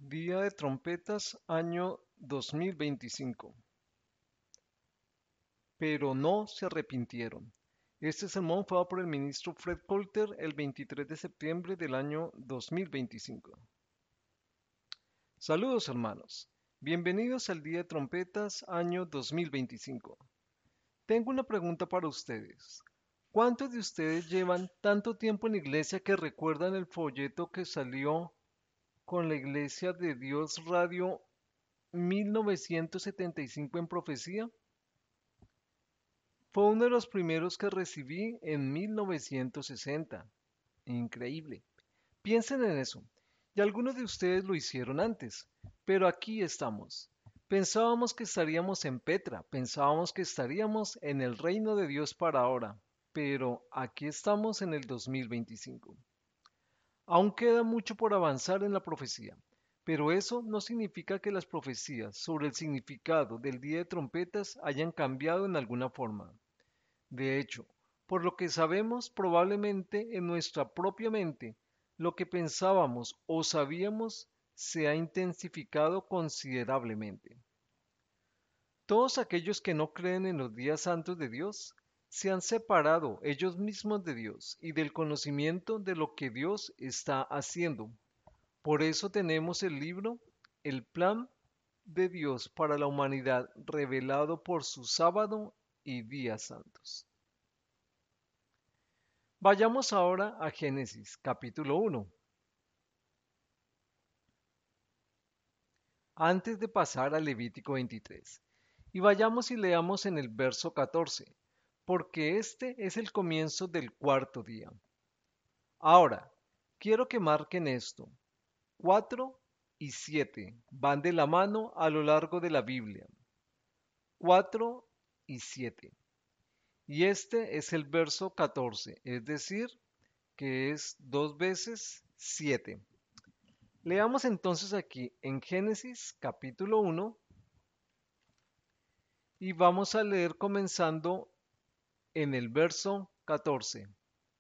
Día de Trompetas, año 2025. Pero no se arrepintieron. Este sermón fue dado por el ministro Fred Coulter el 23 de septiembre del año 2025. Saludos hermanos. Bienvenidos al Día de Trompetas, año 2025. Tengo una pregunta para ustedes. ¿Cuántos de ustedes llevan tanto tiempo en la iglesia que recuerdan el folleto que salió con la Iglesia de Dios Radio 1975 en Profecía? Fue uno de los primeros que recibí en 1960. Increíble. Piensen en eso. Y algunos de ustedes lo hicieron antes, pero aquí estamos. Pensábamos que estaríamos en Petra, pensábamos que estaríamos en el reino de Dios para ahora, pero aquí estamos en el 2025. Aún queda mucho por avanzar en la profecía, pero eso no significa que las profecías sobre el significado del día de trompetas hayan cambiado en alguna forma. De hecho, por lo que sabemos probablemente en nuestra propia mente, lo que pensábamos o sabíamos se ha intensificado considerablemente. Todos aquellos que no creen en los días santos de Dios se han separado ellos mismos de Dios y del conocimiento de lo que Dios está haciendo. Por eso tenemos el libro, el plan de Dios para la humanidad revelado por su sábado y días santos. Vayamos ahora a Génesis capítulo 1, antes de pasar a Levítico 23. Y vayamos y leamos en el verso 14, porque este es el comienzo del cuarto día. Ahora, quiero que marquen esto. 4 y 7 van de la mano a lo largo de la Biblia. 4 y 7. Y este es el verso 14, es decir, que es dos veces 7. Leamos entonces aquí en Génesis capítulo 1 y vamos a leer comenzando en el verso 14.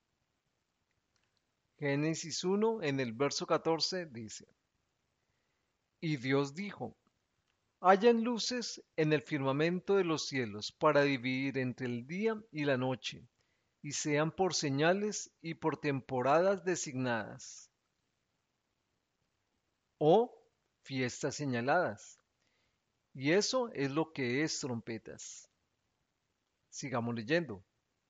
Génesis 1 en el verso 14 dice, y Dios dijo, hayan luces en el firmamento de los cielos para dividir entre el día y la noche, y sean por señales y por temporadas designadas, o fiestas señaladas. Y eso es lo que es trompetas. Sigamos leyendo.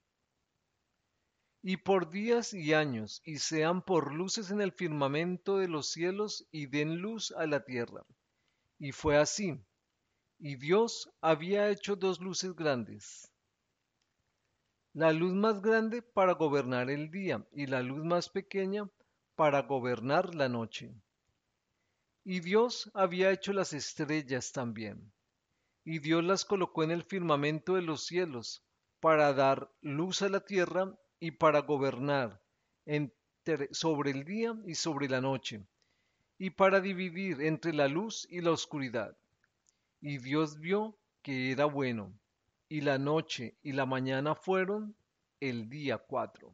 Y por días y años, y sean por luces en el firmamento de los cielos, y den luz a la tierra. Y fue así. Y Dios había hecho dos luces grandes, la luz más grande para gobernar el día, y la luz más pequeña para gobernar la noche. Y Dios había hecho las estrellas también, y Dios las colocó en el firmamento de los cielos, para dar luz a la tierra y para gobernar sobre el día y sobre la noche, y para dividir entre la luz y la oscuridad. Y Dios vio que era bueno, y la noche y la mañana fueron el día 4.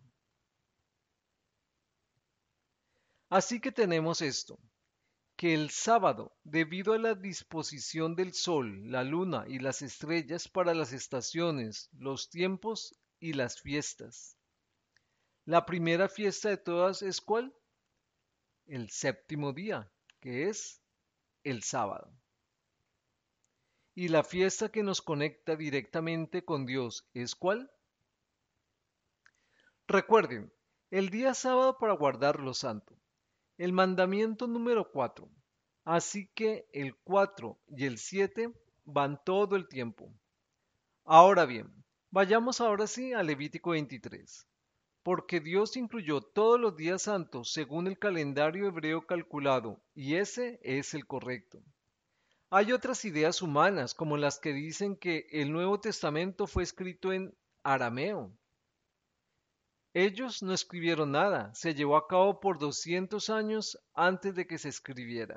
Así que tenemos esto, que el sábado, debido a la disposición del sol, la luna y las estrellas para las estaciones, los tiempos y las fiestas. La primera fiesta de todas es ¿cuál? El séptimo día, que es el sábado. Y la fiesta que nos conecta directamente con Dios es ¿cuál? Recuerden, el día sábado para guardar lo santo. El mandamiento número 4. Así que el 4 y el 7 van todo el tiempo. Ahora bien, vayamos ahora sí a Levítico 23. Porque Dios incluyó todos los días santos según el calendario hebreo calculado, y ese es el correcto. Hay otras ideas humanas, como las que dicen que el Nuevo Testamento fue escrito en arameo. Ellos no escribieron nada, se llevó a cabo por 200 años antes de que se escribiera.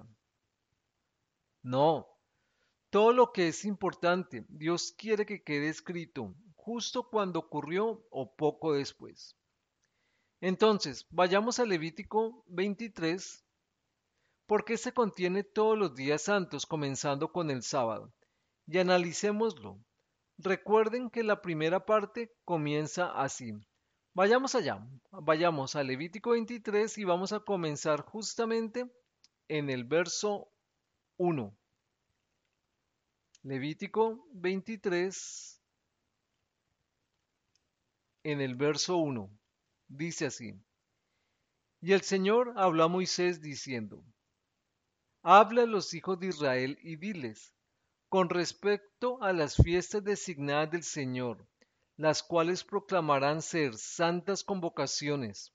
No, todo lo que es importante, Dios quiere que quede escrito, justo cuando ocurrió o poco después. Entonces, vayamos a Levítico 23, porque se contiene todos los días santos, comenzando con el sábado. Y analicémoslo. Recuerden que la primera parte comienza así. Vayamos allá, vayamos a Levítico 23 y vamos a comenzar justamente en el verso 1. Levítico 23 en el verso 1. Dice así. Y el Señor habló a Moisés diciendo, habla a los hijos de Israel y diles, con respecto a las fiestas designadas del Señor, las cuales proclamarán ser santas convocaciones.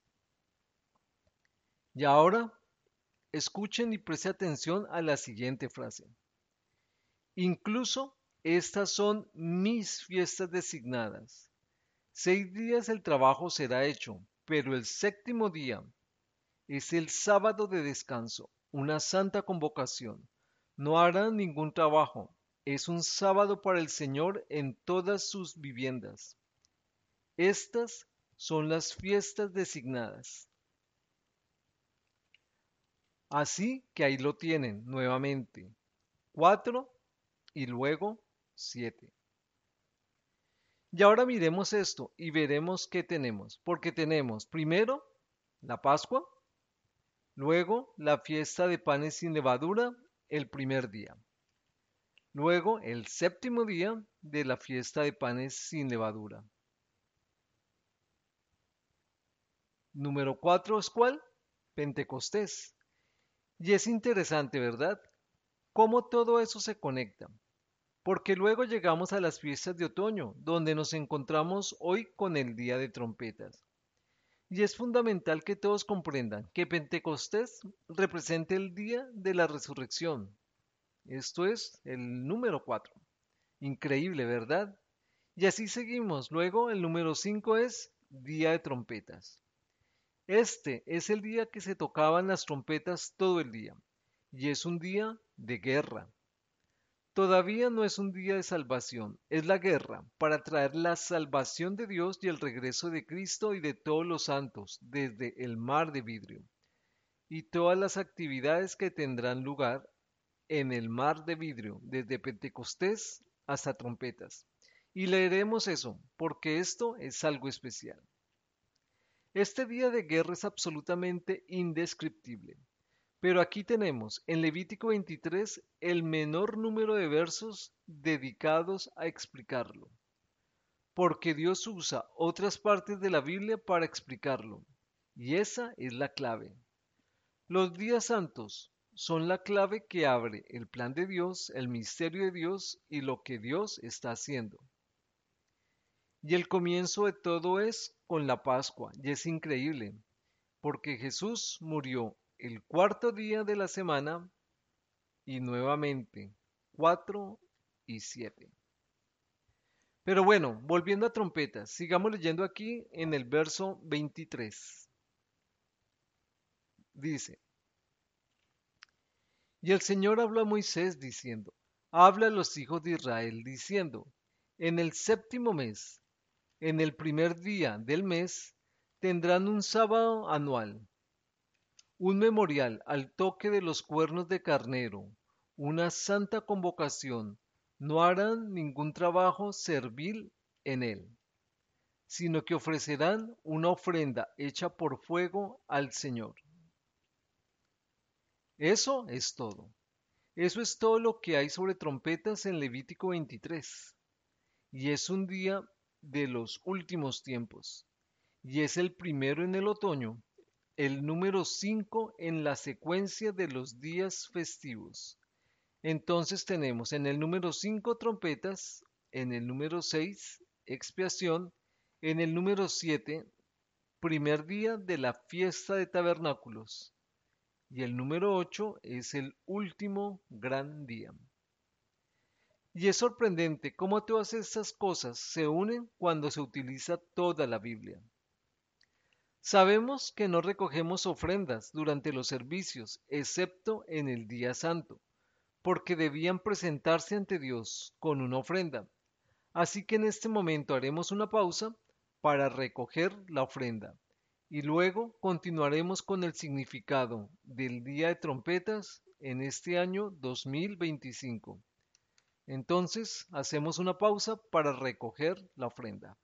Y ahora, escuchen y presten atención a la siguiente frase. Incluso estas son mis fiestas designadas. 6 días el trabajo será hecho, pero el séptimo día es el sábado de descanso, una santa convocación. No harán ningún trabajo. Es un sábado para el Señor en todas sus viviendas. Estas son las fiestas designadas. Así que ahí lo tienen nuevamente. 4 y luego 7. Y ahora miremos esto y veremos qué tenemos. Porque tenemos primero la Pascua, luego la fiesta de panes sin levadura el primer día. Luego el séptimo día de la fiesta de panes sin levadura. Número 4 es ¿cuál? Pentecostés. Y es interesante, ¿verdad? Cómo todo eso se conecta. Porque luego llegamos a las fiestas de otoño, donde nos encontramos hoy con el Día de Trompetas. Y es fundamental que todos comprendan que Pentecostés representa el día de la resurrección. Esto es el número 4. Increíble, ¿verdad? Y así seguimos. Luego el número 5 es Día de Trompetas. Este es el día que se tocaban las trompetas todo el día. Y es un día de guerra. Todavía no es un día de salvación, es la guerra para traer la salvación de Dios y el regreso de Cristo y de todos los santos desde el mar de vidrio y todas las actividades que tendrán lugar en el mar de vidrio desde Pentecostés hasta trompetas. Y leeremos eso porque esto es algo especial. Este día de guerra es absolutamente indescriptible. Pero aquí tenemos en Levítico 23 el menor número de versos dedicados a explicarlo, porque Dios usa otras partes de la Biblia para explicarlo, y esa es la clave. Los días santos son la clave que abre el plan de Dios, el misterio de Dios y lo que Dios está haciendo. Y el comienzo de todo es con la Pascua, y es increíble, porque Jesús murió el cuarto día de la semana y nuevamente 4 y 7. Pero bueno, volviendo a trompetas, sigamos leyendo aquí en el verso 23. Dice, y el Señor habló a Moisés diciendo, habla a los hijos de Israel diciendo, en el séptimo mes, en el primer día del mes, tendrán un sábado anual, un memorial al toque de los cuernos de carnero, una santa convocación. No harán ningún trabajo servil en él, sino que ofrecerán una ofrenda hecha por fuego al Señor. Eso es todo. Eso es todo lo que hay sobre trompetas en Levítico 23. Y es un día de los últimos tiempos. Y es el primero en el otoño, el número 5 en la secuencia de los días festivos. Entonces tenemos en el número 5 trompetas, en el número 6 expiación, en el número 7 primer día de la fiesta de tabernáculos y el número 8 es el último gran día. Y es sorprendente cómo todas estas cosas se unen cuando se utiliza toda la Biblia. Sabemos que no recogemos ofrendas durante los servicios, excepto en el día santo, porque debían presentarse ante Dios con una ofrenda. Así que en este momento haremos una pausa para recoger la ofrenda y luego continuaremos con el significado del Día de Trompetas en este año 2025. Entonces, hacemos una pausa para recoger la ofrenda.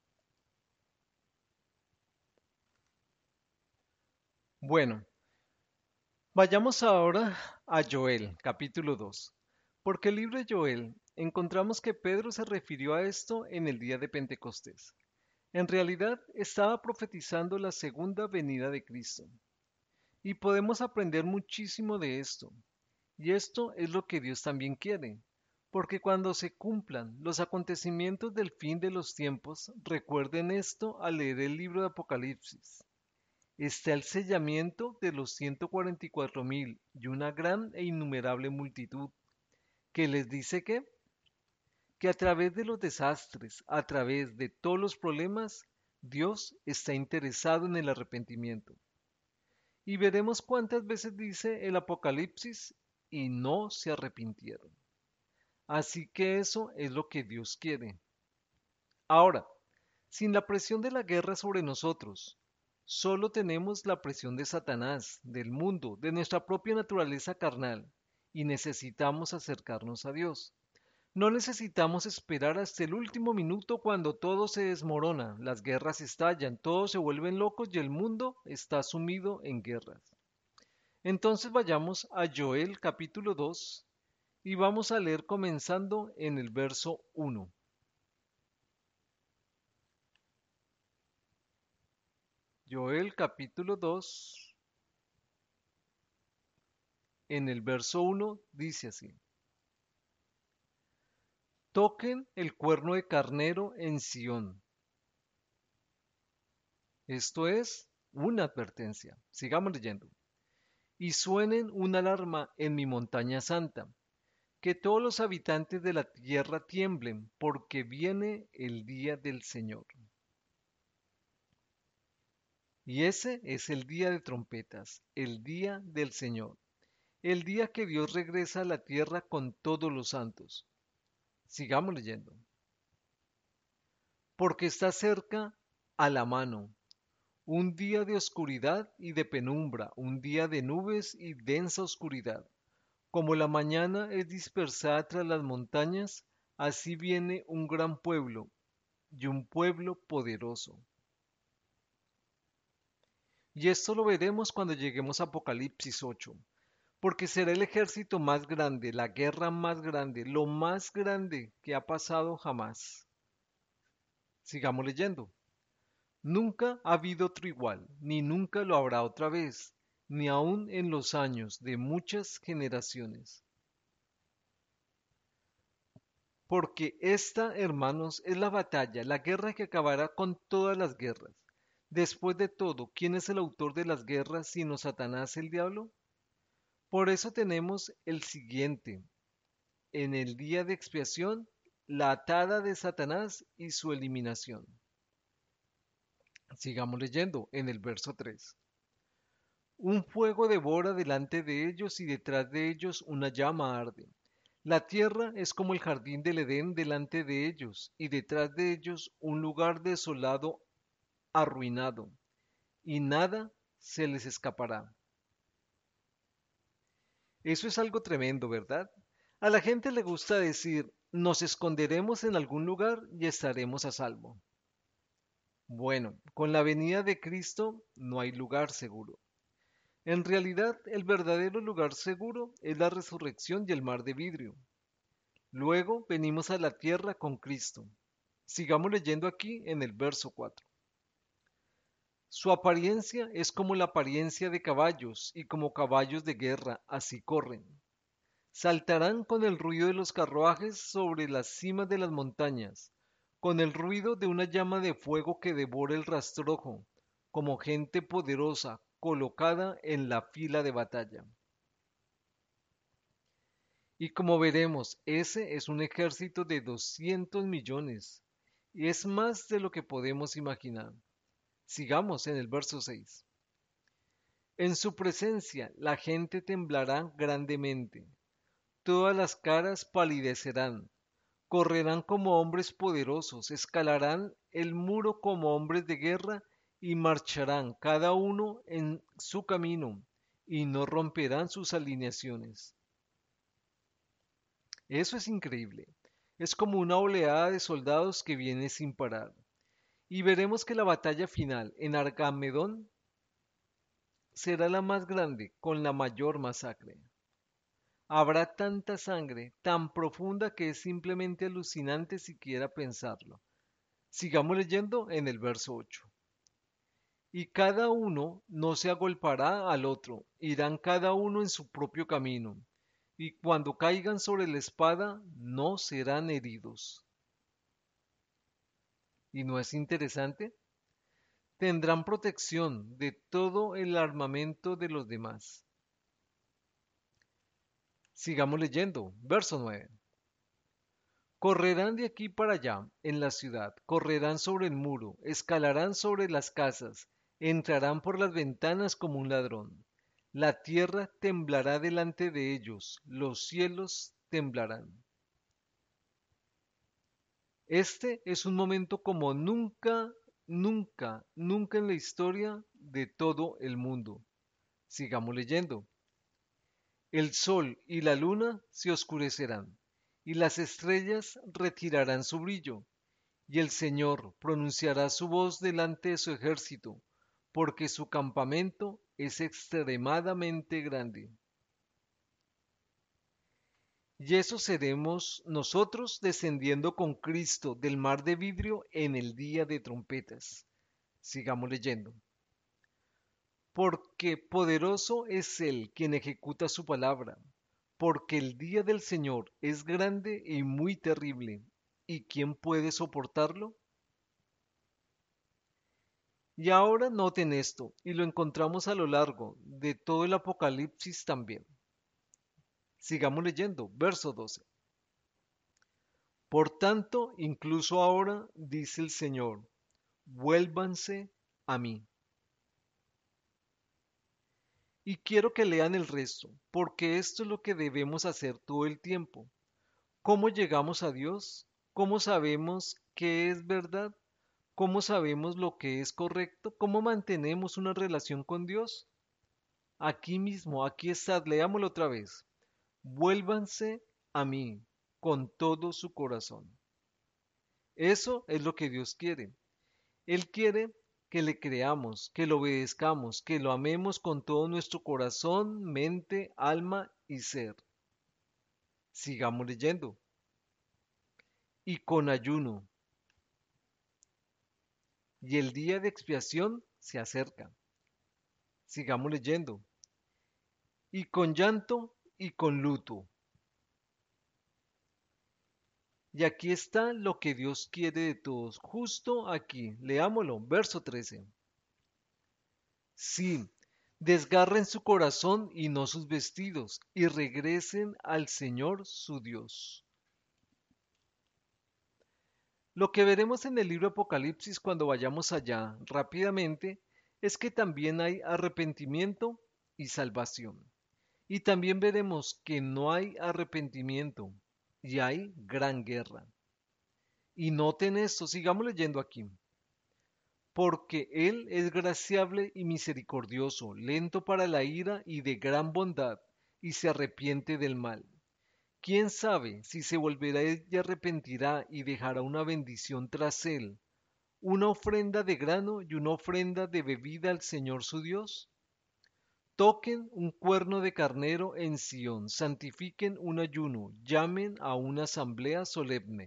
Bueno, vayamos ahora a Joel, capítulo 2. Porque el libro de Joel encontramos que Pedro se refirió a esto en el día de Pentecostés. En realidad estaba profetizando la segunda venida de Cristo. Y podemos aprender muchísimo de esto. Y esto es lo que Dios también quiere. Porque cuando se cumplan los acontecimientos del fin de los tiempos, recuerden esto al leer el libro de Apocalipsis. Está el sellamiento de los 144,000 y una gran e innumerable multitud, que les dice que a través de los desastres, a través de todos los problemas, Dios está interesado en el arrepentimiento. Y veremos cuántas veces dice el Apocalipsis y no se arrepintieron. Así que eso es lo que Dios quiere. Ahora, sin la presión de la guerra sobre nosotros, solo tenemos la presión de Satanás, del mundo, de nuestra propia naturaleza carnal, y necesitamos acercarnos a Dios. No necesitamos esperar hasta el último minuto cuando todo se desmorona, las guerras estallan, todos se vuelven locos y el mundo está sumido en guerras. Entonces vayamos a Joel capítulo 2 y vamos a leer comenzando en el verso 1. Joel capítulo 2 en el verso 1 dice así. Toquen el cuerno de carnero en Sión. Esto es una advertencia. Sigamos leyendo. Y suenen una alarma en mi montaña santa. Que todos los habitantes de la tierra tiemblen, porque viene el día del Señor. Y ese es el día de trompetas, el día del Señor, el día que Dios regresa a la tierra con todos los santos. Sigamos leyendo. Porque está cerca a la mano, un día de oscuridad y de penumbra, un día de nubes y densa oscuridad. Como la mañana es dispersada tras las montañas, así viene un gran pueblo y un pueblo poderoso. Y esto lo veremos cuando lleguemos a Apocalipsis 8, porque será el ejército más grande, la guerra más grande, lo más grande que ha pasado jamás. Sigamos leyendo. Nunca ha habido otro igual, ni nunca lo habrá otra vez, ni aun en los años de muchas generaciones. Porque esta, hermanos, es la batalla, la guerra que acabará con todas las guerras. Después de todo, ¿quién es el autor de las guerras sino Satanás el diablo? Por eso tenemos el siguiente. En el día de expiación, la atada de Satanás y su eliminación. Sigamos leyendo en el verso 3. Un fuego devora delante de ellos y detrás de ellos una llama arde. La tierra es como el jardín del Edén delante de ellos y detrás de ellos un lugar desolado, arruinado, y nada se les escapará. Eso es algo tremendo, ¿verdad? A la gente le gusta decir, nos esconderemos en algún lugar y estaremos a salvo. Bueno, con la venida de Cristo no hay lugar seguro. En realidad, el verdadero lugar seguro es la resurrección y el mar de vidrio. Luego venimos a la tierra con Cristo. Sigamos leyendo aquí en el verso 4. Su apariencia es como la apariencia de caballos y como caballos de guerra, así corren. Saltarán con el ruido de los carruajes sobre las cimas de las montañas, con el ruido de una llama de fuego que devora el rastrojo, como gente poderosa colocada en la fila de batalla. Y como veremos, ese es un ejército de 200 millones, y es más de lo que podemos imaginar. Sigamos en el verso 6. En su presencia la gente temblará grandemente, todas las caras palidecerán, correrán como hombres poderosos, escalarán el muro como hombres de guerra y marcharán cada uno en su camino y no romperán sus alineaciones. Eso es increíble. Es como una oleada de soldados que viene sin parar. Y veremos que la batalla final en Argamedón será la más grande, con la mayor masacre. Habrá tanta sangre, tan profunda que es simplemente alucinante siquiera pensarlo. Sigamos leyendo en el verso 8. Y cada uno no se agolpará al otro, irán cada uno en su propio camino, y cuando caigan sobre la espada no serán heridos. ¿Y no es interesante? Tendrán protección de todo el armamento de los demás. Sigamos leyendo, verso 9. Correrán de aquí para allá en la ciudad, correrán sobre el muro, escalarán sobre las casas, entrarán por las ventanas como un ladrón. La tierra temblará delante de ellos, los cielos temblarán. Este es un momento como nunca, nunca, nunca en la historia de todo el mundo. Sigamos leyendo. El sol y la luna se oscurecerán, y las estrellas retirarán su brillo, y el Señor pronunciará su voz delante de su ejército, porque su campamento es extremadamente grande. Y eso seremos nosotros descendiendo con Cristo del mar de vidrio en el día de trompetas. Sigamos leyendo. Porque poderoso es Él quien ejecuta su palabra, porque el día del Señor es grande y muy terrible, ¿y quién puede soportarlo? Y ahora noten esto, y lo encontramos a lo largo de todo el Apocalipsis también. Sigamos leyendo, verso 12. Por tanto, incluso ahora, dice el Señor, vuélvanse a mí. Y quiero que lean el resto, porque esto es lo que debemos hacer todo el tiempo. ¿Cómo llegamos a Dios? ¿Cómo sabemos qué es verdad? ¿Cómo sabemos lo que es correcto? ¿Cómo mantenemos una relación con Dios? Aquí mismo, aquí está, leámoslo otra vez. Vuélvanse a mí con todo su corazón. Eso es lo que Dios quiere. Él quiere que le creamos, que lo obedezcamos, que lo amemos con todo nuestro corazón, mente, alma y ser. Sigamos leyendo. Y con ayuno. Y el día de expiación se acerca. Sigamos leyendo. Y con llanto y con luto. Y aquí está lo que Dios quiere de todos, justo aquí. Leámoslo, verso 13. Sí, desgarren su corazón y no sus vestidos, y regresen al Señor su Dios. Lo que veremos en el libro Apocalipsis cuando vayamos allá rápidamente es que también hay arrepentimiento y salvación. Y también veremos que no hay arrepentimiento y hay gran guerra. Y noten esto, sigamos leyendo aquí. Porque Él es graciable y misericordioso, lento para la ira y de gran bondad, y se arrepiente del mal. ¿Quién sabe si se volverá y arrepentirá y dejará una bendición tras él, una ofrenda de grano y una ofrenda de bebida al Señor su Dios? Toquen un cuerno de carnero en Sión, santifiquen un ayuno, llamen a una asamblea solemne.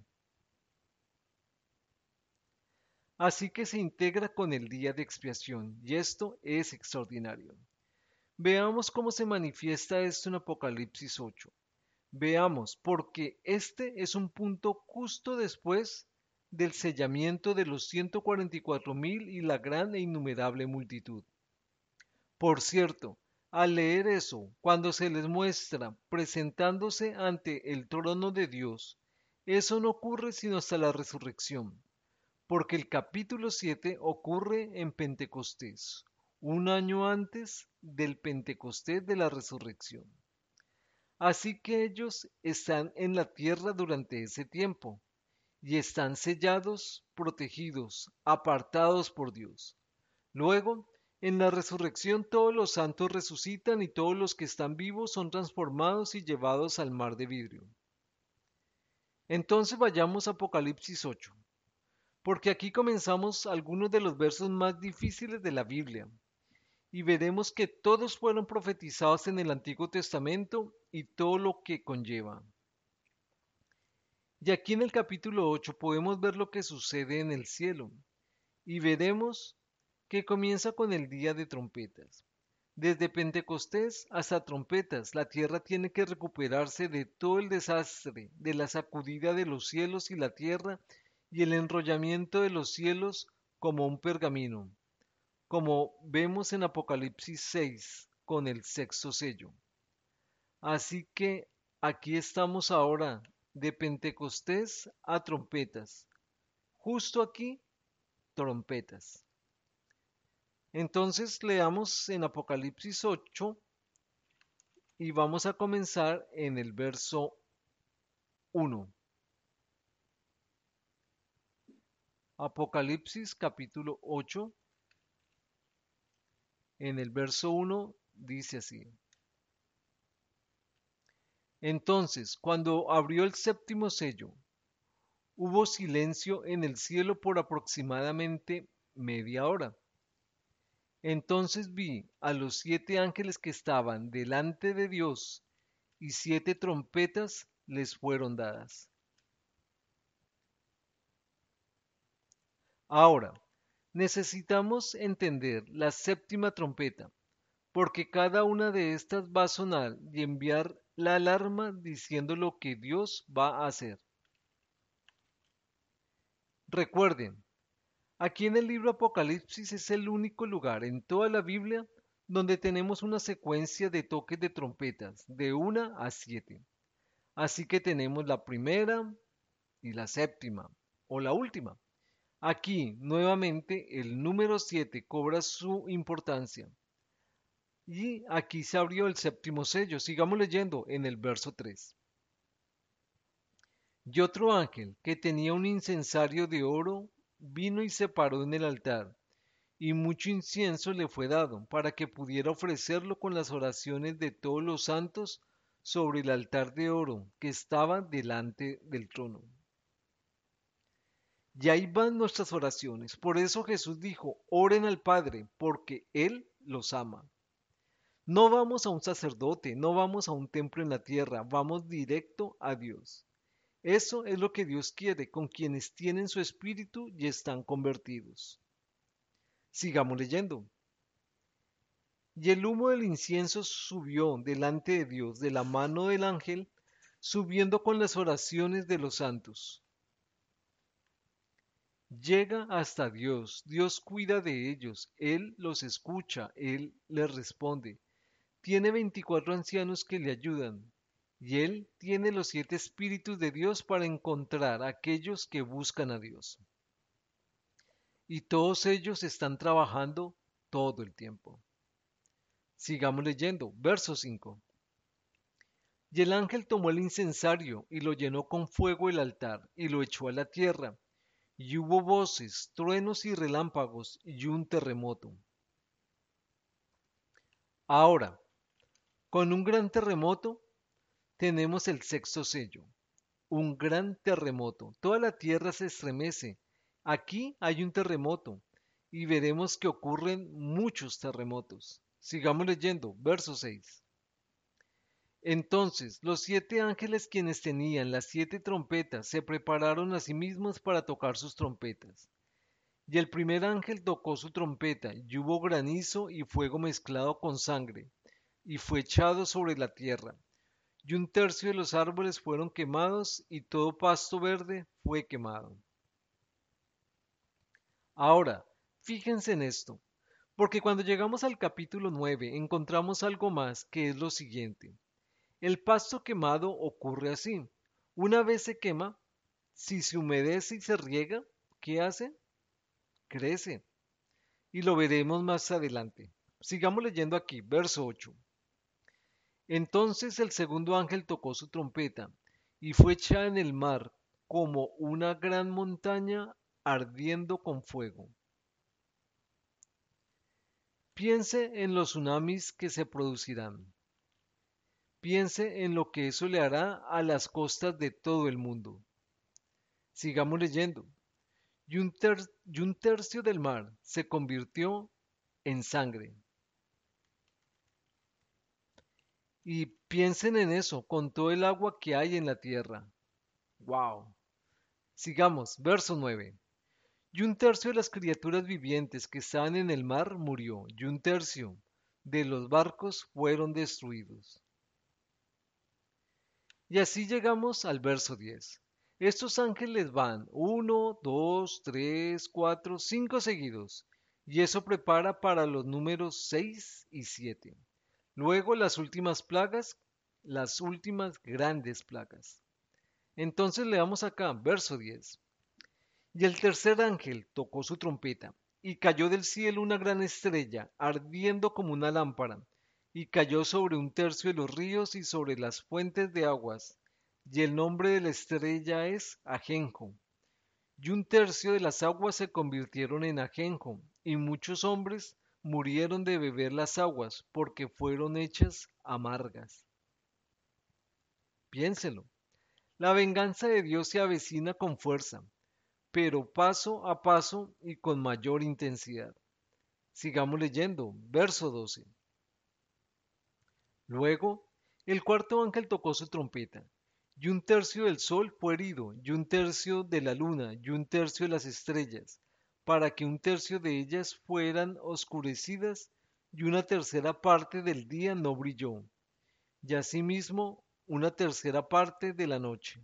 Así que se integra con el día de expiación, y esto es extraordinario. Veamos cómo se manifiesta esto en Apocalipsis 8. Veamos, porque este es un punto justo después del sellamiento de los 144,000 y la gran e innumerable multitud. Por cierto, al leer eso, cuando se les muestra presentándose ante el trono de Dios, eso no ocurre sino hasta la resurrección, porque el capítulo 7 ocurre en Pentecostés, un año antes del Pentecostés de la resurrección. Así que ellos están en la tierra durante ese tiempo y están sellados, protegidos, apartados por Dios. Luego, en la resurrección todos los santos resucitan y todos los que están vivos son transformados y llevados al mar de vidrio. Entonces vayamos a Apocalipsis 8, porque aquí comenzamos algunos de los versos más difíciles de la Biblia, y veremos que todos fueron profetizados en el Antiguo Testamento y todo lo que conlleva. Y aquí en el capítulo 8 podemos ver lo que sucede en el cielo, y veremos que comienza con el día de trompetas. Desde Pentecostés hasta trompetas, la tierra tiene que recuperarse de todo el desastre, de la sacudida de los cielos y la tierra y el enrollamiento de los cielos como un pergamino, como vemos en Apocalipsis 6 con el sexto sello. Así que aquí estamos ahora, de Pentecostés a trompetas. Justo aquí, trompetas. Entonces leamos en Apocalipsis 8 y vamos a comenzar en el verso 1. Apocalipsis capítulo 8, en el verso 1 dice así. Entonces, cuando abrió el séptimo sello, hubo silencio en el cielo por aproximadamente media hora. Entonces vi a los 7 ángeles que estaban delante de Dios y 7 trompetas les fueron dadas. Ahora, necesitamos entender la séptima trompeta, porque cada una de estas va a sonar y enviar la alarma diciendo lo que Dios va a hacer. Recuerden, aquí en el libro Apocalipsis es el único lugar en toda la Biblia donde tenemos una secuencia de toques de trompetas, de 1 a 7. Así que tenemos la primera y la séptima, o la última. Aquí, nuevamente, el número 7 cobra su importancia. Y aquí se abrió el séptimo sello. Sigamos leyendo en el verso 3. Y otro ángel, que tenía un incensario de oro, vino y se paró en el altar, y mucho incienso le fue dado, para que pudiera ofrecerlo con las oraciones de todos los santos sobre el altar de oro que estaba delante del trono. Y ahí van nuestras oraciones. Por eso Jesús dijo, oren al Padre, porque Él los ama. No vamos a un sacerdote, no vamos a un templo en la tierra, vamos directo a Dios. Eso es lo que Dios quiere con quienes tienen su espíritu y están convertidos. Sigamos leyendo. Y el humo del incienso subió delante de Dios de la mano del ángel, subiendo con las oraciones de los santos. Llega hasta Dios, Dios cuida de ellos, Él los escucha, Él les responde. Tiene 24 ancianos que le ayudan, y Él tiene los 7 espíritus de Dios para encontrar a aquellos que buscan a Dios. Y todos ellos están trabajando todo el tiempo. Sigamos leyendo, verso 5. Y el ángel tomó el incensario y lo llenó con fuego el altar y lo echó a la tierra. Y hubo voces, truenos y relámpagos y un terremoto. Ahora, con un gran terremoto, tenemos el sexto sello. Un gran terremoto. Toda la tierra se estremece. Aquí hay un terremoto y veremos que ocurren muchos terremotos. Sigamos leyendo, verso 6. Entonces los 7 ángeles quienes tenían las 7 trompetas se prepararon a sí mismos para tocar sus trompetas. Y el primer ángel tocó su trompeta, y hubo granizo y fuego mezclado con sangre, y fue echado sobre la tierra. Y un tercio de los árboles fueron quemados, y todo pasto verde fue quemado. Ahora, fíjense en esto, porque cuando llegamos al capítulo 9 encontramos algo más que es lo siguiente. El pasto quemado ocurre así. Una vez se quema, si se humedece y se riega, ¿qué hace? Crece. Y lo veremos más adelante. Sigamos leyendo aquí, verso 8. Entonces el segundo ángel tocó su trompeta y fue echada en el mar como una gran montaña ardiendo con fuego. Piense en los tsunamis que se producirán. Piense en lo que eso le hará a las costas de todo el mundo. Sigamos leyendo. Y un tercio del mar se convirtió en sangre. Y piensen en eso, con todo el agua que hay en la tierra. ¡Wow! Sigamos, verso 9. Y un tercio de las criaturas vivientes que estaban en el mar murió, y un tercio de los barcos fueron destruidos. Y así llegamos al verso 10. Estos ángeles van uno, 2, 3, 4, 5 seguidos, y eso prepara para los números 6 y 7. Luego las últimas plagas, las últimas grandes plagas. Entonces leamos acá, verso 10. Y el tercer ángel tocó su trompeta, y cayó del cielo una gran estrella, ardiendo como una lámpara, y cayó sobre un tercio de los ríos y sobre las fuentes de aguas. Y el nombre de la estrella es Ajenjo. Y un tercio de las aguas se convirtieron en ajenjo, y muchos hombres murieron de beber las aguas, porque fueron hechas amargas. Piénselo. La venganza de Dios se avecina con fuerza, pero paso a paso y con mayor intensidad. Sigamos leyendo, verso 12. Luego, el cuarto ángel tocó su trompeta, y un tercio del sol fue herido, y un tercio de la luna, y un tercio de las estrellas, para que un tercio de ellas fueran oscurecidas, y una tercera parte del día no brilló, y asimismo una tercera parte de la noche.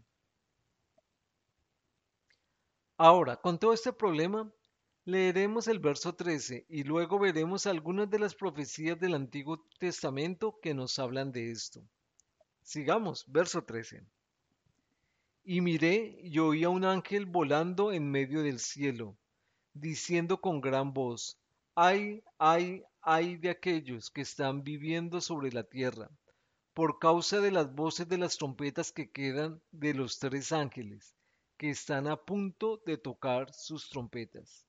Ahora, con todo este problema, leeremos el verso 13 y luego veremos algunas de las profecías del Antiguo Testamento que nos hablan de esto. Sigamos, verso 13. Y miré y oí a un ángel volando en medio del cielo, diciendo con gran voz, ay, ay, ay de aquellos que están viviendo sobre la tierra, por causa de las voces de las trompetas que quedan de los tres ángeles, que están a punto de tocar sus trompetas.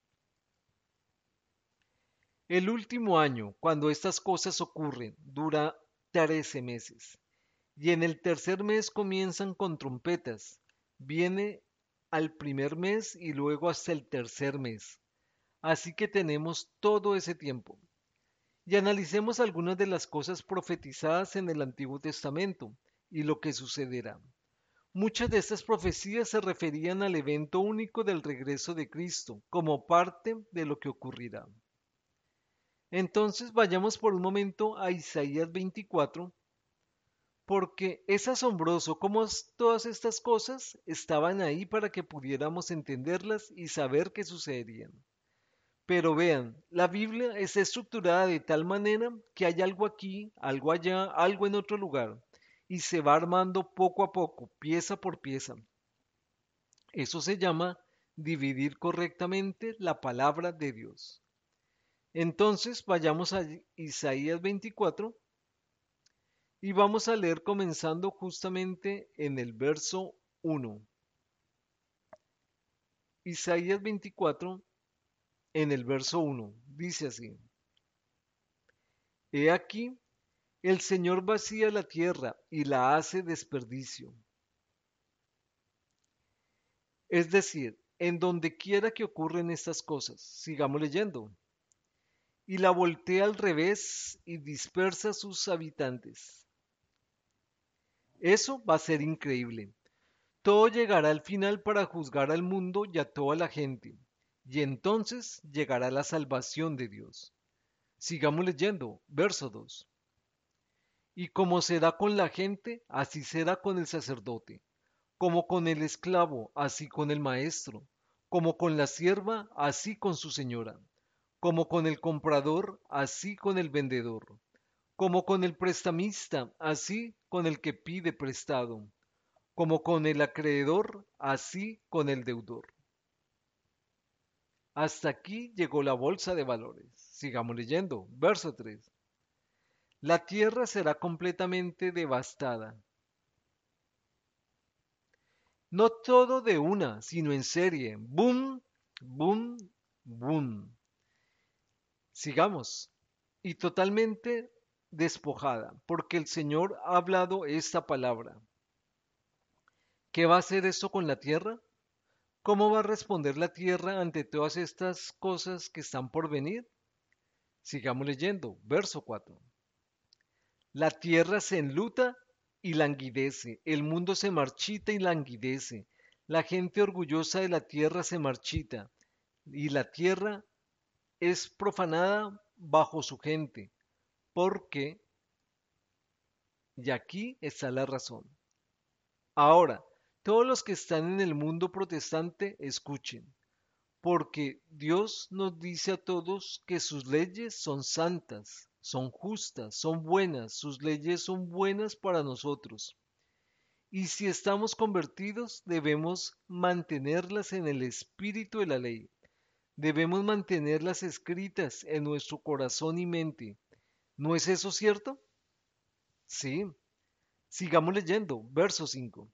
El último año, cuando estas cosas ocurren, dura 13 meses. Y en el tercer mes comienzan con trompetas. Viene al primer mes y luego hasta el tercer mes. Así que tenemos todo ese tiempo. Y analicemos algunas de las cosas profetizadas en el Antiguo Testamento y lo que sucederá. Muchas de estas profecías se referían al evento único del regreso de Cristo, como parte de lo que ocurrirá. Entonces vayamos por un momento a Isaías 24, porque es asombroso cómo todas estas cosas estaban ahí para que pudiéramos entenderlas y saber qué sucederían. Pero vean, la Biblia está estructurada de tal manera que hay algo aquí, algo allá, algo en otro lugar, y se va armando poco a poco, pieza por pieza. Eso se llama dividir correctamente la palabra de Dios. Entonces vayamos a Isaías 24 y vamos a leer comenzando justamente en el verso 1. Isaías 24 en el verso 1 dice así: He aquí, el Señor vacía la tierra y la hace desperdicio. Es decir, en donde quiera que ocurren estas cosas, sigamos leyendo, y la voltea al revés y dispersa a sus habitantes. Eso va a ser increíble. Todo llegará al final para juzgar al mundo y a toda la gente, y entonces llegará la salvación de Dios. Sigamos leyendo, verso 2. Y como será con la gente, así será con el sacerdote, como con el esclavo, así con el maestro, como con la sierva, así con su señora, como con el comprador, así con el vendedor, como con el prestamista, así con el que pide prestado, como con el acreedor, así con el deudor. Hasta aquí llegó la bolsa de valores. Sigamos leyendo. Verso 3. La tierra será completamente devastada. No todo de una, sino en serie. Boom, boom, boom. Sigamos. Y totalmente despojada, porque el Señor ha hablado esta palabra. ¿Qué va a hacer esto con la tierra? ¿Cómo va a responder la tierra ante todas estas cosas que están por venir? Sigamos leyendo, verso 4. La tierra se enluta y languidece, el mundo se marchita y languidece, la gente orgullosa de la tierra se marchita, y la tierra es profanada bajo su gente, porque, y aquí está la razón. Ahora, todos los que están en el mundo protestante, escuchen, porque Dios nos dice a todos que sus leyes son santas, son justas, son buenas, sus leyes son buenas para nosotros. Y si estamos convertidos, debemos mantenerlas en el espíritu de la ley. Debemos mantenerlas escritas en nuestro corazón y mente. ¿No es eso cierto? Sí. Sigamos leyendo, verso 5.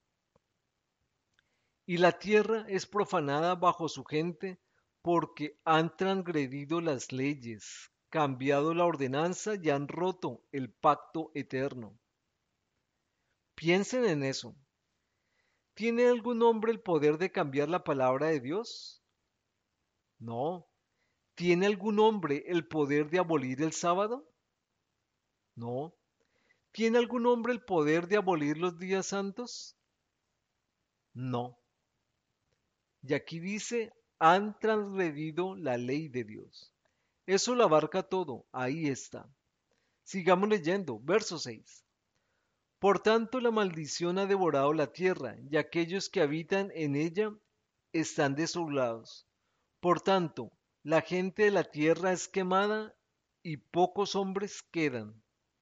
Y la tierra es profanada bajo su gente porque han transgredido las leyes, cambiado la ordenanza y han roto el pacto eterno. Piensen en eso. ¿Tiene algún hombre el poder de cambiar la palabra de Dios? No. ¿Tiene algún hombre el poder de abolir el sábado? No. ¿Tiene algún hombre el poder de abolir los días santos? No. Y aquí dice, han transgredido la ley de Dios. Eso lo abarca todo, ahí está. Sigamos leyendo, verso 6. Por tanto, la maldición ha devorado la tierra, y aquellos que habitan en ella están desolados. Por tanto, la gente de la tierra es quemada y pocos hombres quedan.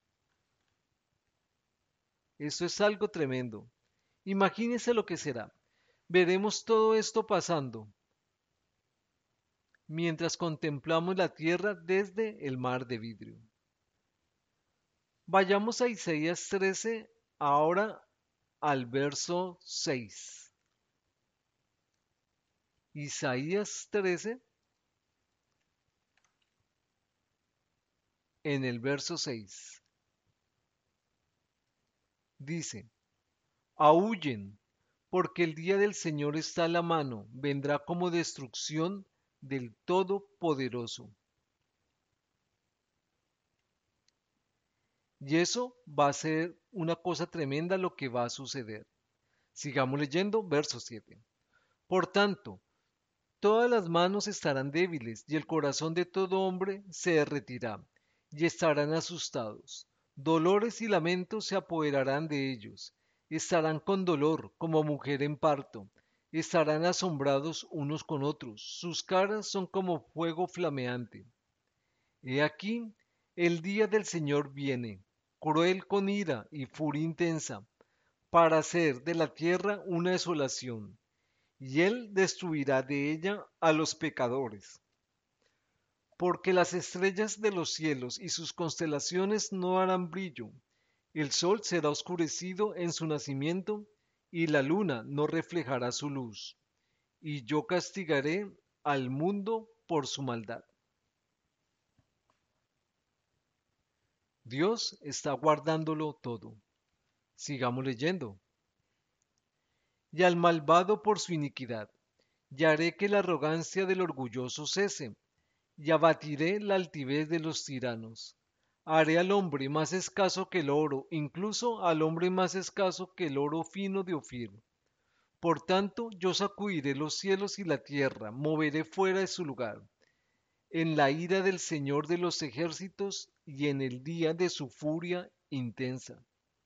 Esto es algo tremendo. Imagínense lo que será. Veremos todo esto pasando mientras contemplamos la tierra desde el mar de vidrio. Vayamos a Isaías 13, ahora al verso 6. Isaías 13, en el verso 6, dice, aúllen, porque el día del Señor está a la mano, vendrá como destrucción del Todopoderoso. Y eso va a ser una cosa tremenda lo que va a suceder. Sigamos leyendo, verso 7. Por tanto, todas las manos estarán débiles y el corazón de todo hombre se derretirá y estarán asustados. Dolores y lamentos se apoderarán de ellos. Estarán con dolor como mujer en parto. Estarán asombrados unos con otros. Sus caras son como fuego flameante. He aquí, el día del Señor viene, cruel con ira y furia intensa, para hacer de la tierra una desolación, y él destruirá de ella a los pecadores. Porque las estrellas de los cielos y sus constelaciones no harán brillo, el sol será oscurecido en su nacimiento, y la luna no reflejará su luz, y yo castigaré al mundo por su maldad. Dios está guardándolo todo. Sigamos leyendo. Y al malvado por su iniquidad, y haré que la arrogancia del orgulloso cese, y abatiré la altivez de los tiranos. Haré al hombre más escaso que el oro, incluso al hombre más escaso que el oro fino de Ofir. Por tanto, yo sacudiré los cielos y la tierra, moveré fuera de su lugar, en la ira del Señor de los ejércitos y en el día de su furia intensa.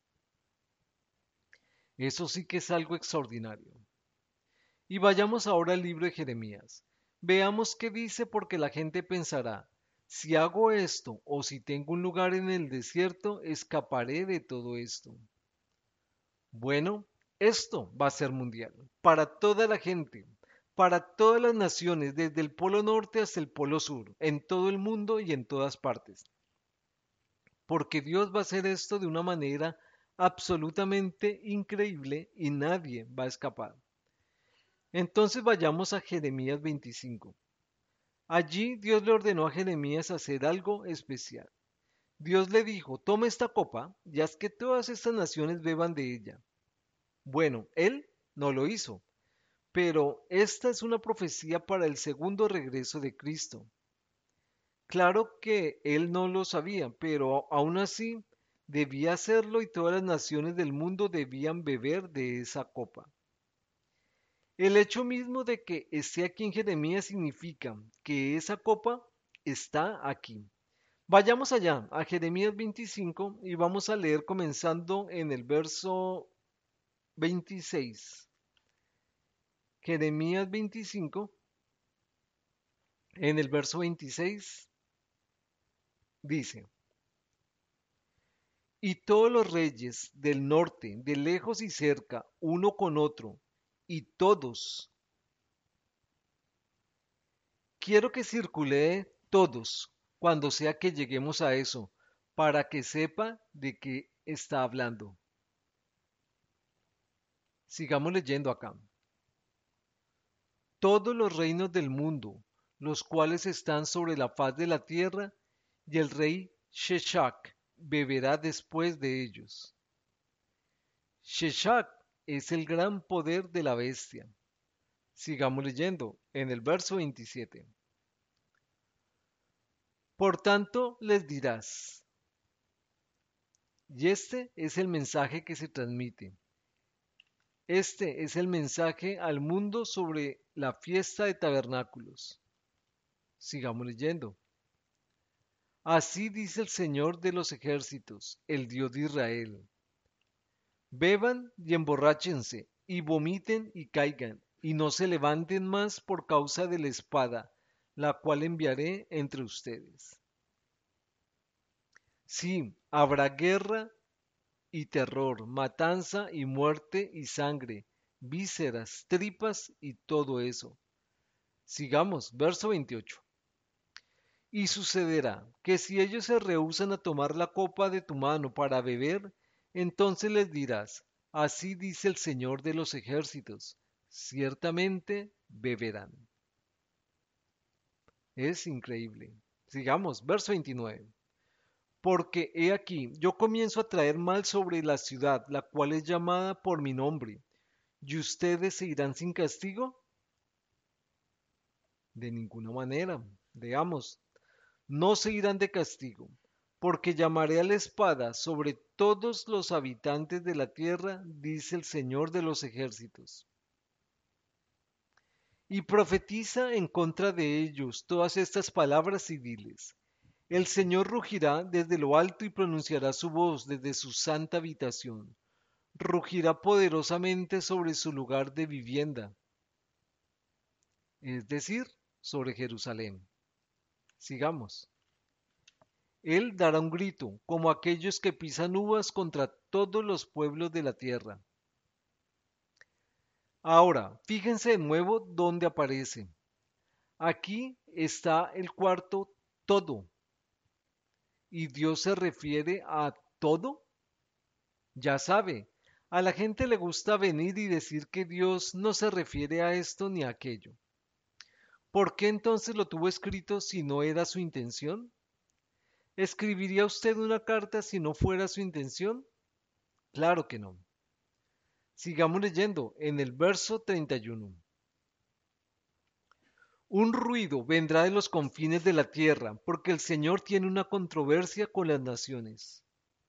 Eso sí que es algo extraordinario. Y vayamos ahora al libro de Jeremías. Veamos qué dice porque la gente pensará, si hago esto o si tengo un lugar en el desierto, escaparé de todo esto. Bueno, esto va a ser mundial, para toda la gente, para todas las naciones, desde el polo norte hasta el polo sur, en todo el mundo y en todas partes. Porque Dios va a hacer esto de una manera absolutamente increíble y nadie va a escapar. Entonces vayamos a Jeremías 25. Allí Dios le ordenó a Jeremías hacer algo especial. Dios le dijo, toma esta copa y haz que todas estas naciones beban de ella. Bueno, él no lo hizo, pero esta es una profecía para el segundo regreso de Cristo. Claro que él no lo sabía, pero aún así debía hacerlo y todas las naciones del mundo debían beber de esa copa. El hecho mismo de que esté aquí en Jeremías significa que esa copa está aquí. Vayamos allá, a Jeremías 25, y vamos a leer comenzando en el verso 26. Jeremías 25, en el verso 26, dice, y todos los reyes del norte, de lejos y cerca, uno con otro, y todos, quiero que circule todos cuando sea que lleguemos a eso, para que sepa de qué está hablando. Sigamos leyendo acá. Todos los reinos del mundo, los cuales están sobre la faz de la tierra, y el rey Sheshak beberá después de ellos. Sheshak es el gran poder de la bestia. Sigamos leyendo en el verso 27. Por tanto les dirás, y este es el mensaje que se transmite. Este es el mensaje al mundo sobre la fiesta de tabernáculos. Sigamos leyendo. Así dice el Señor de los ejércitos, el Dios de Israel. Beban y emborráchense, y vomiten y caigan, y no se levanten más por causa de la espada, la cual enviaré entre ustedes. Sí, habrá guerra y terror, matanza y muerte y sangre, vísceras, tripas y todo eso. Sigamos, verso 28. Y sucederá que si ellos se rehúsan a tomar la copa de tu mano para beber, entonces les dirás, así dice el Señor de los ejércitos, ciertamente beberán. Es increíble. Sigamos, verso 29. Porque he aquí, yo comienzo a traer mal sobre la ciudad, la cual es llamada por mi nombre, y ustedes se irán sin castigo. De ninguna manera. Veamos, no se irán de castigo, porque llamaré a la espada sobre todos los habitantes de la tierra, dice el Señor de los ejércitos. Y profetiza en contra de ellos todas estas palabras y diles, el Señor rugirá desde lo alto y pronunciará su voz desde su santa habitación, rugirá poderosamente sobre su lugar de vivienda, es decir, sobre Jerusalén. Sigamos. Él dará un grito, como aquellos que pisan uvas contra todos los pueblos de la tierra. Ahora, fíjense de nuevo dónde aparece. Aquí está el cuarto todo. ¿Y Dios se refiere a todo? Ya sabe, a la gente le gusta venir y decir que Dios no se refiere a esto ni a aquello. ¿Por qué entonces lo tuvo escrito si no era su intención? ¿Escribiría usted una carta si no fuera su intención? Claro que no. Sigamos leyendo en el verso 31. Un ruido vendrá de los confines de la tierra, porque el Señor tiene una controversia con las naciones.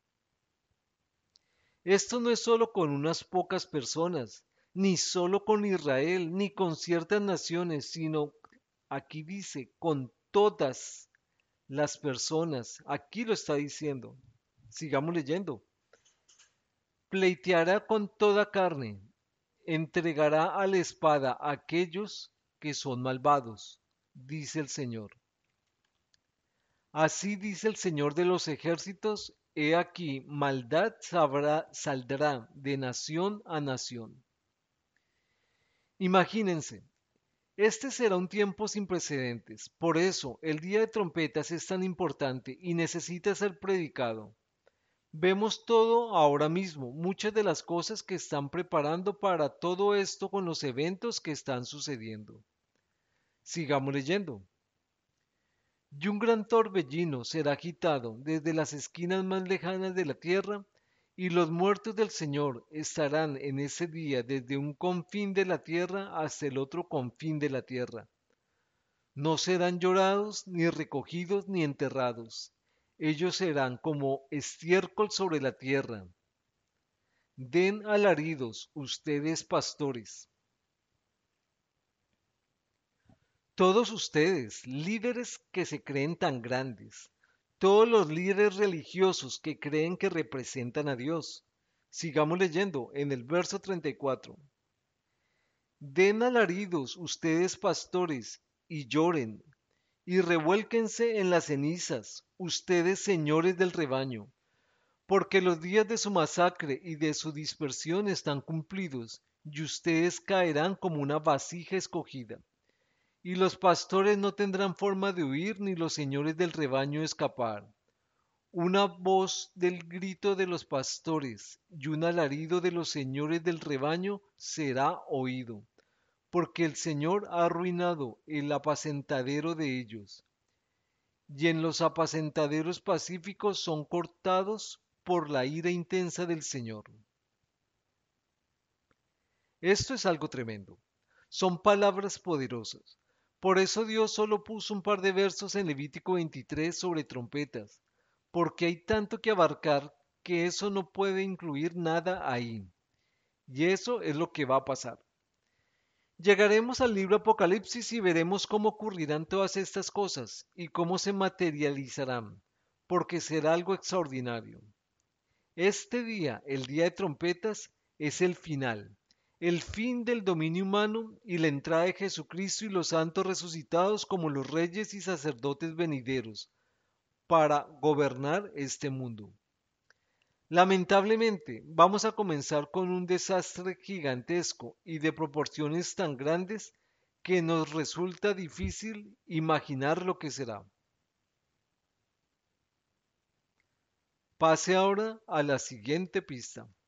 Esto no es solo con unas pocas personas, ni solo con Israel, ni con ciertas naciones, sino, aquí dice, con todas las personas. Aquí lo está diciendo. Sigamos leyendo. Pleiteará con toda carne, entregará a la espada a aquellos que son malvados, dice el Señor. Así dice el Señor de los ejércitos, he aquí, maldad saldrá de nación a nación. Imagínense, este será un tiempo sin precedentes, por eso el día de trompetas es tan importante y necesita ser predicado. Vemos todo ahora mismo, muchas de las cosas que están preparando para todo esto con los eventos que están sucediendo. Sigamos leyendo. Y un gran torbellino será agitado desde las esquinas más lejanas de la tierra, y los muertos del Señor estarán en ese día desde un confín de la tierra hasta el otro confín de la tierra. No serán llorados, ni recogidos, ni enterrados. Ellos serán como estiércol sobre la tierra. Den alaridos, ustedes pastores. Todos ustedes, líderes que se creen tan grandes, todos los líderes religiosos que creen que representan a Dios. Sigamos leyendo en el verso 34. Den alaridos ustedes pastores y lloren y revuélquense en las cenizas, ustedes señores del rebaño, porque los días de su masacre y de su dispersión están cumplidos, y ustedes caerán como una vasija escogida. Y los pastores no tendrán forma de huir, ni los señores del rebaño escapar. Una voz del grito de los pastores y un alarido de los señores del rebaño será oído, porque el Señor ha arruinado el apacentadero de ellos, y en los apacentaderos pacíficos son cortados por la ira intensa del Señor. Esto es algo tremendo. Son palabras poderosas. Por eso Dios solo puso un par de versos en Levítico 23 sobre trompetas, porque hay tanto que abarcar que eso no puede incluir nada ahí. Y eso es lo que va a pasar. Llegaremos al libro Apocalipsis y veremos cómo ocurrirán todas estas cosas y cómo se materializarán, porque será algo extraordinario. Este día, el día de trompetas, es el fin del dominio humano y la entrada de Jesucristo y los santos resucitados como los reyes y sacerdotes venideros para gobernar este mundo. Lamentablemente, vamos a comenzar con un desastre gigantesco y de proporciones tan grandes que nos resulta difícil imaginar lo que será. Pase ahora a la siguiente pista.